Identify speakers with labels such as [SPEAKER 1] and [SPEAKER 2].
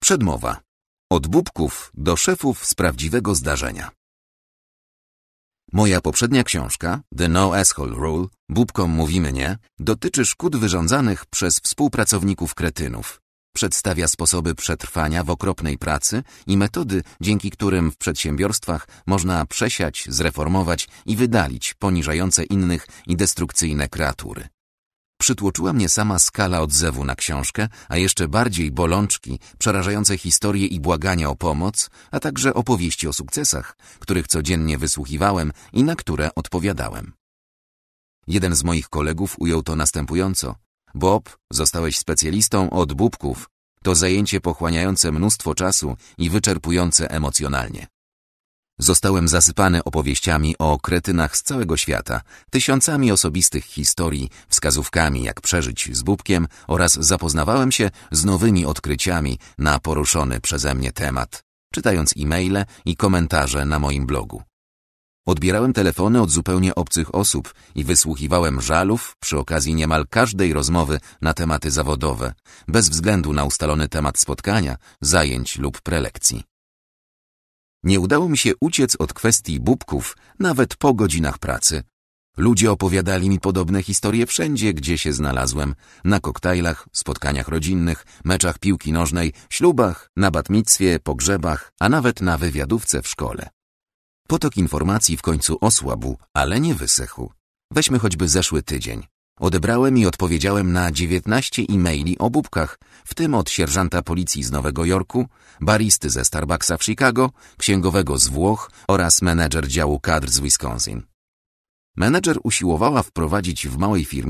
[SPEAKER 1] Przedmowa. Od bubków do szefów z prawdziwego zdarzenia. Moja poprzednia książka, The No Asshole Rule, Bubkom mówimy nie, dotyczy szkód wyrządzanych przez współpracowników kretynów. Przedstawia sposoby przetrwania w okropnej pracy i metody, dzięki którym w przedsiębiorstwach można przesiać, zreformować i wydalić poniżające innych i destrukcyjne kreatury. Przytłoczyła mnie sama skala odzewu na książkę, a jeszcze bardziej bolączki, przerażające historie i błagania o pomoc, a także opowieści o sukcesach, których codziennie wysłuchiwałem i na które odpowiadałem. Jeden z moich kolegów ujął to następująco. Bob, zostałeś specjalistą od bubków. To zajęcie pochłaniające mnóstwo czasu i wyczerpujące emocjonalnie. Zostałem zasypany opowieściami o kretynach z całego świata, tysiącami osobistych historii, wskazówkami jak przeżyć z bubkiem oraz zapoznawałem się z nowymi odkryciami na poruszony przeze mnie temat, czytając e-maile i komentarze na moim blogu. Odbierałem telefony od zupełnie obcych osób i wysłuchiwałem żalów przy okazji niemal każdej rozmowy na tematy zawodowe, bez względu na ustalony temat spotkania, zajęć lub prelekcji. Nie udało mi się uciec od kwestii bubków nawet po godzinach pracy. Ludzie opowiadali mi podobne historie wszędzie, gdzie się znalazłem. Na koktajlach, spotkaniach rodzinnych, meczach piłki nożnej, ślubach, na bat micwie, pogrzebach, a nawet na wywiadówce w szkole. Potok informacji w końcu osłabł, ale nie wysechł. Weźmy choćby zeszły tydzień. Odebrałem i odpowiedziałem na 19 e-maili o bubkach, w tym od sierżanta policji z Nowego Jorku, baristy ze Starbucksa w Chicago, księgowego z Włoch oraz menedżer działu kadr z Wisconsin. Menedżer usiłowała wprowadzić w małej firmie